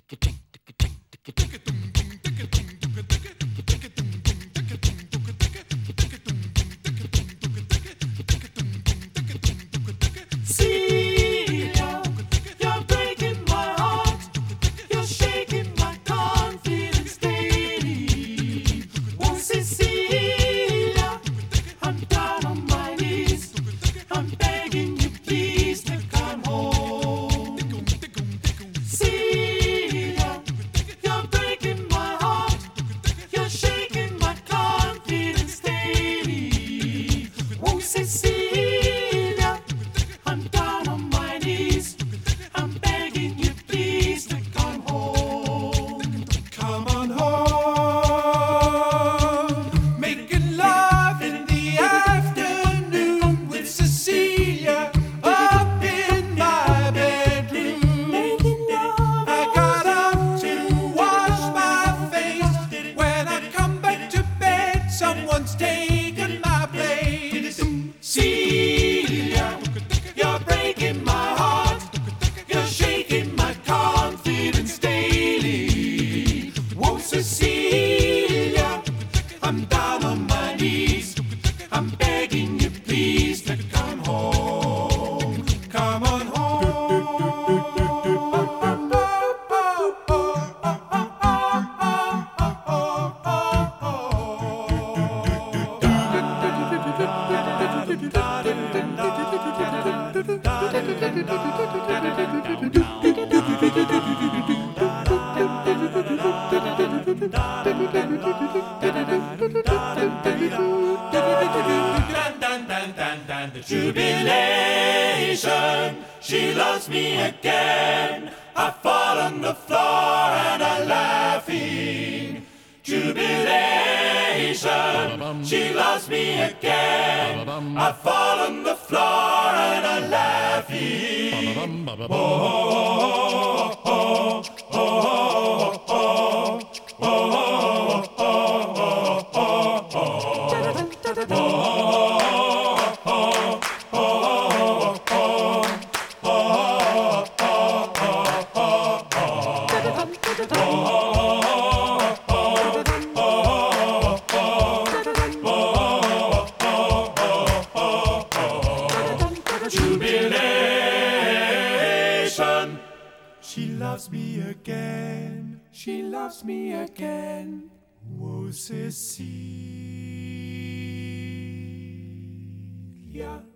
Celia, you're breaking my heart. You're shaking my confidence daily. Oh, Cecilia, I'm down on my knees. I'm begging you, please, to come home. Celia, you're breaking my heart. You're shaking my confidence daily. Oh, Cecilia, I'm down on my knees. I'm begging you, please, to come home. Come on home, making love in the afternoon with Cecilia up in my bedroom. Making love. I got up to wash my face. When I come back to bed, someone's taken my place. Celia, you're breaking my heart. You're shaking my confidence daily. Whoa, Cecilia, I'm down on my knees. I'm begging you, please, to come home. Come on The jubilation, she loves me again. I fall on the floor and I'm laughing. Jubilation, she loves me again. I fall on the floor and I'm laughing. Jubilation, She loves me again. She loves me again. Whoa, Cecilia.